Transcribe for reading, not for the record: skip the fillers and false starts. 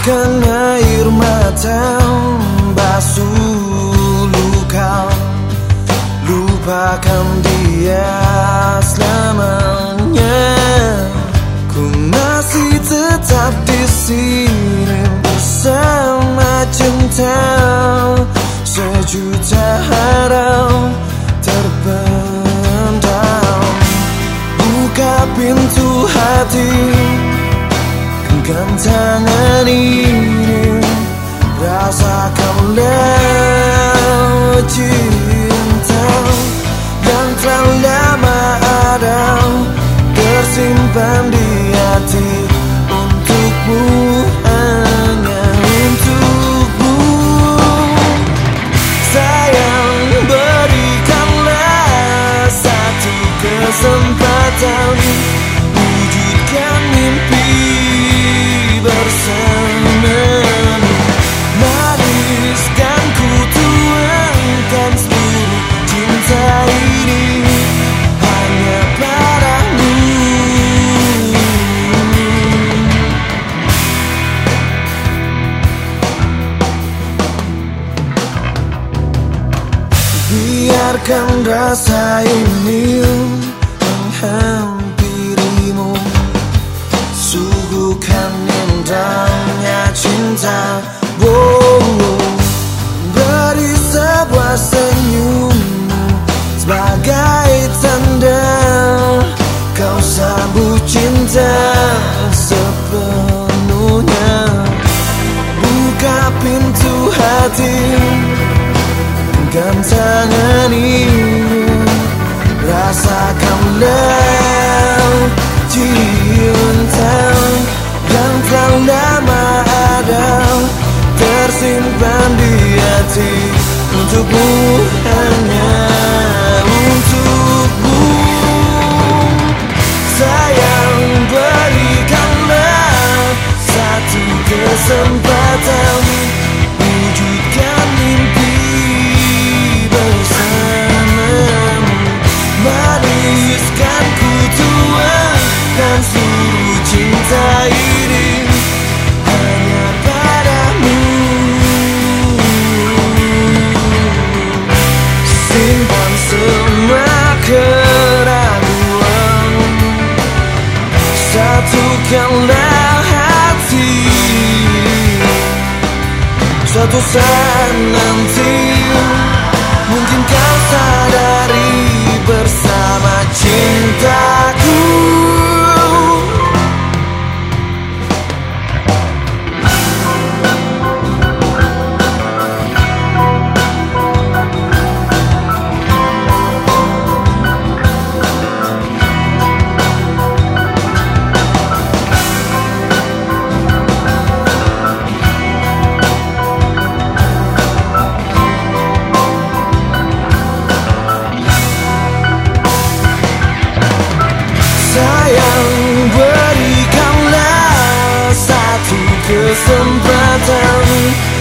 Biarkan air mata basuh luka, lupakan dia selamanya. Ku masih tetap di sini bersama cinta, sejuta harap terpendam. Buka pintu hati, genggam tangan ini, rasakanlah cinta yang telah lama ada, tersimpan di hati untukmu, hanya untukmu. Sayang, berikanlah satu kesempatan, wujudkan mimpi bersamamu. Maniskan ku tuangkan seluruh cinta ini hanya padamu. Biarkan rasa ini menghampirimu, suguhkan indahnya cinta. Beri sebuah senyummu sebagai tanda kau sambut cinta sepenuhnya. Buka pintu hati, genggam tangan ini, rasakanlah cinta yang telah lama ada, tersimpan di hati untukmu, hanya untukmu. Sayang, berikanlah satu kesempatan, wujudkan mimpi bersamamu. Maniskan ku tuangkan seluruh cinta ini hanya padamu. Simpan semua keraguan, satukanlah hati. Suatu saat nanti mungkin kau sadari bersama cintaku. Sayang, berikanlah satu kesempatan,